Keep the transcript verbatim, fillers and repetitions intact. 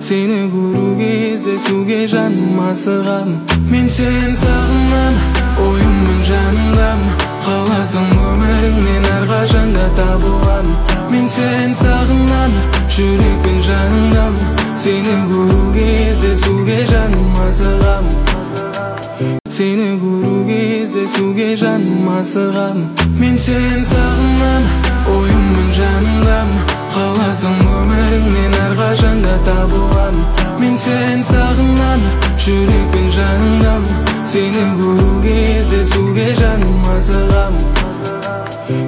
Seni көру кезде суге жаным асығам. Мен сені сағынам, ойымның жанындам. Қаласаң өміріңнен әрқашанда табылам. Мен сені сағынам, жүрекпен жаныңдам. Seni көру кезде суге жаным асығам. Seni көру кезде суге жаным асығам. Мен сені сағынам, ойымның жанындам. Қаласаң өміріңнен әрқашанда табылам. Мен сені сағынам, жүрекпен жаныңдам. Seni көру кезде суге жаным асығам.